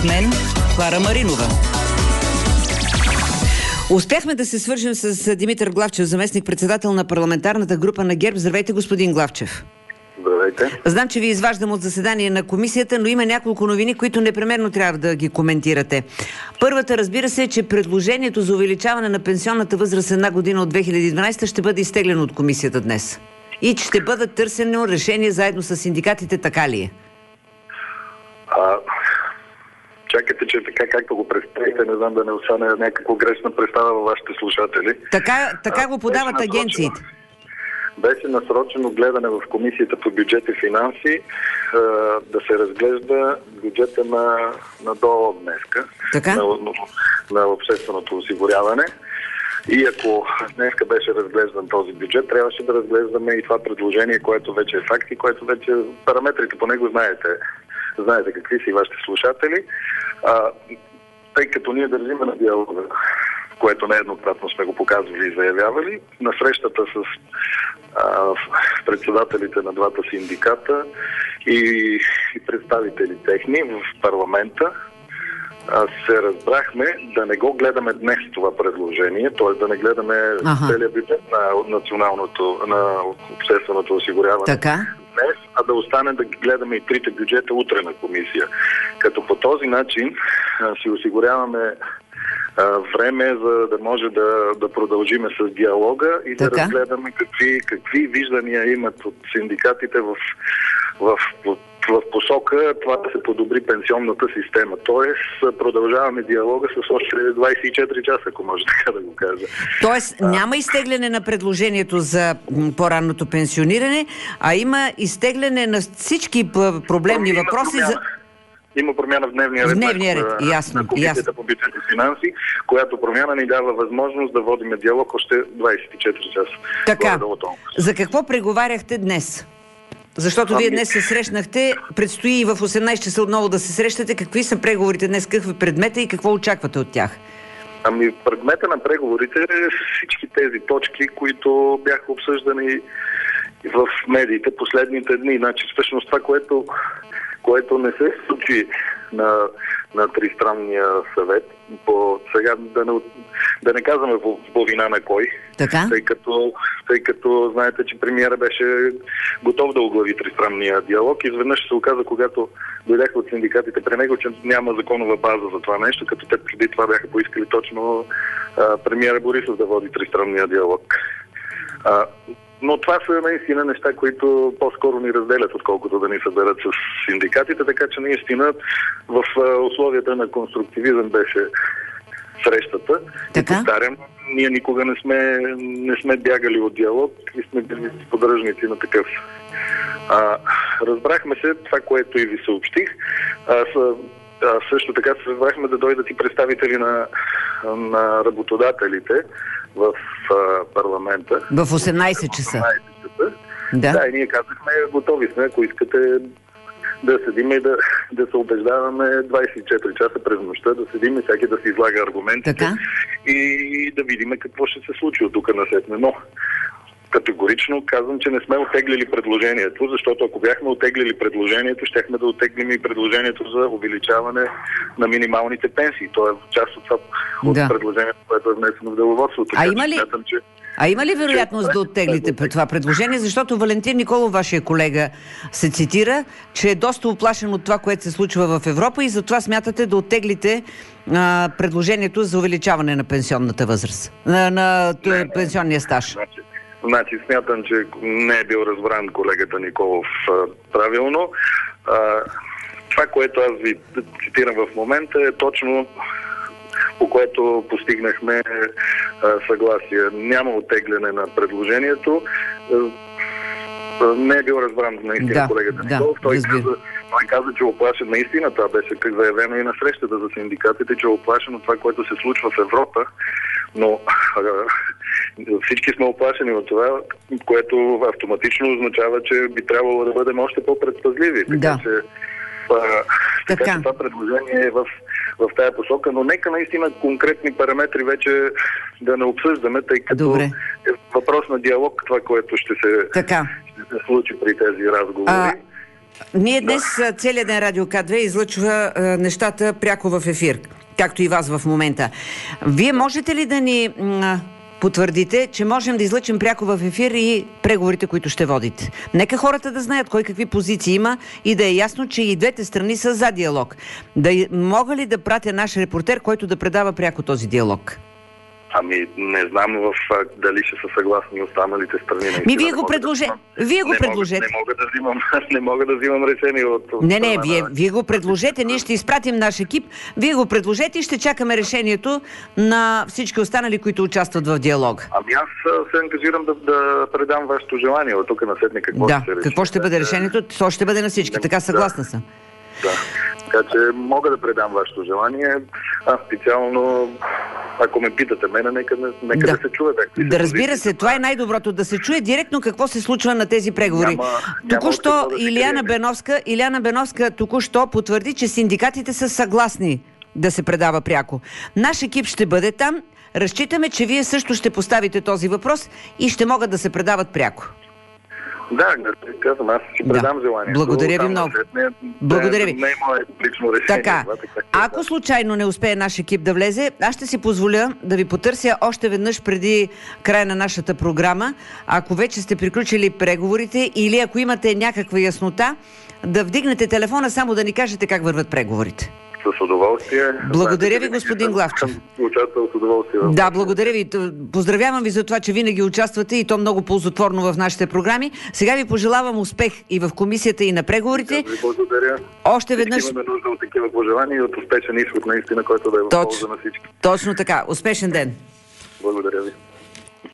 мен Клара Маринова. Успяхме да се свържем с Димитър Главчев, заместник-председател на парламентарната група на ГЕРБ. Здравейте, господин Главчев. Здравейте. Знам, че ви изваждам от заседание на комисията, но има няколко новини, които непременно трябва да ги коментирате. Първата, разбира се, е, че предложението за увеличаване на пенсионната възраст една година от 2012 ще бъде изтеглено от комисията днес. И че ще бъдат търсено решение заедно с синдикатите, така ли е? Чакайте, че така както го представите, не знам да не остане някаква грешна представа във вашите слушатели. Така го подават агенциите. Беше насрочено гледане в Комисията по бюджет и финанси да се разглежда бюджета на ДОО днеска, на общественото осигуряване. И ако днеска беше разглеждан този бюджет, трябваше да разглеждаме и това предложение, което вече е факт и което вече параметрите по него знаете. Знаете какви са и вашите слушатели. Тъй като ние държиме на диалога, което нееднократно сме го показвали и заявявали, на срещата с председателите на двата синдиката и представители техни в парламента, се разбрахме да не го гледаме днес това предложение, т.е. да не гледаме целият бюджет на общественото осигуряване днес, а да остане да гледаме и трите бюджета утре на комисия. Като по този начин си осигуряваме време, за да може да продължиме с диалога и да разгледаме какви виждания имат от синдикатите в посока това да се подобри пенсионната система. Тоест, продължаваме диалога с още 24 часа, ако може така да го кажа. Тоест, няма изтегляне на предложението за по-ранното пенсиониране, а има изтегляне на всички проблемни въпроси за... Има промяна в дневния ред, ясно, на Комисията по бюджет и финанси, която промяна ни дава възможност да водим диалог още 24 часа. Така, за какво преговаряхте днес? Защото вие днес се срещнахте, предстои и в 18 часа отново да се срещате. Какви са преговорите днес, какъв е предмета и какво очаквате от тях? Предмета на преговорите е всички тези точки, които бяха обсъждани в медиите последните дни. Значи, всъщност това, което не се случи на тристранния съвет, сега да не казваме по вина на кой, тъй като знаете, че премиера беше готов да оглави тристранния диалог. Изведнъж се оказа, когато дойдяха от синдикатите при него, че няма законова база за това нещо, като те преди това бяха поискали точно премиера Борисов да води тристранния диалог. Но това са наистина неща, които по-скоро ни разделят, отколкото да ни съберат с синдикатите, така че наистина в условията на конструктивизъм беше срещата. И повтарям, ние никога не сме бягали от диалог и сме били поддръжници на такъв. Разбрахме се това, което и ви съобщих. Също така се разбрахме да дойдат и представители на работодателите в парламента. В 18 часа. Да, и ние казахме, готови сме, ако искате да седим и да се убеждаваме 24 часа през нощта, да седим и всеки да се излага аргументите и да видим какво ще се случи от тук насетне. Но категорично казвам, че не сме оттеглили предложението, защото ако бяхме оттеглили предложението, щяхме да оттеглим и предложението за увеличаване на минималните пенсии. То е част от това от предложението, което е внесено в деловодството. Има ли вероятност да оттеглите това предложение? Защото Валентин Николов, вашия колега, се цитира, че е доста уплашен от това, което се случва в Европа и затова смятате да оттеглите предложението за увеличаване на пенсионната възраст, на пенсионния стаж. Значи смятам, че не е бил разбран колегата Николов правилно. Това, което аз ви цитирам в момента, е точно по което постигнахме съгласие. Няма оттегляне на предложението. Не е бил разбран наистина колегата Николов. Той каза, че е оплашен наистина. Това беше заявено и на срещата за синдикатите, че е оплашен от това, което се случва в Европа. Но всички сме оплашени от това, което автоматично означава, че би трябвало да бъдем още по-предпазливи. Така че това предложение е в тая посока, но нека наистина конкретни параметри вече да не обсъждаме, тъй като е въпрос на диалог това, което ще се случи при тези разговори. Ние днес целият ден Радио К2 излъчва нещата пряко в ефир, както и вас в момента. Вие можете ли да ни потвърдите, че можем да излъчим пряко в ефир и преговорите, които ще водите? Нека хората да знаят кой какви позиции има и да е ясно, че и двете страни са за диалог. Мога ли да пратя наш репортер, който да предава пряко този диалог? Ами, не знам дали ще са съгласни останалите страни. Вие го предложете. Не мога да взимам решение от вие го предложете. Ние ще изпратим наш екип. Вие го предложете и ще чакаме решението на всички останали, които участват в диалога. Ами аз се ангажирам да предам вашето желание. От тук насетне какво ще реши. Какво ще бъде решението? То ще бъде на всички. Така съгласна съм. Да. Така че мога да предам вашето желание. Аз специално, ако ме питате мене, нека да се чуе. Да, разбира се, това е най-доброто. Да се чуе директно какво се случва на тези преговори. Току-що Илияна Беновска току-що потвърди, че синдикатите са съгласни да се предава пряко. Наш екип ще бъде там. Разчитаме, че вие също ще поставите този въпрос и ще могат да се предават пряко. Да, казвам, аз си предам желание. Благодаря ви много. Благодаря ви. Не е мое лично решение. Така, ако случайно не успее наш екип да влезе, аз ще си позволя да ви потърся още веднъж преди края на нашата програма. Ако вече сте приключили преговорите или ако имате някаква яснота, да вдигнете телефона, само да ни кажете как върват преговорите. С удоволствие. Благодаря ви, господин Главчев. Участвал с удоволствие. Да, благодаря ви. Поздравявам ви за това, че винаги участвате и то много ползотворно в нашите програми. Сега ви пожелавам успех и в комисията, и на преговорите. Да, ви благодаря. Още веднъж. Имаме нужда от такива пожелания и от успешен изход, наистина, който да е в полза на всички. Точно така. Успешен ден. Благодаря ви.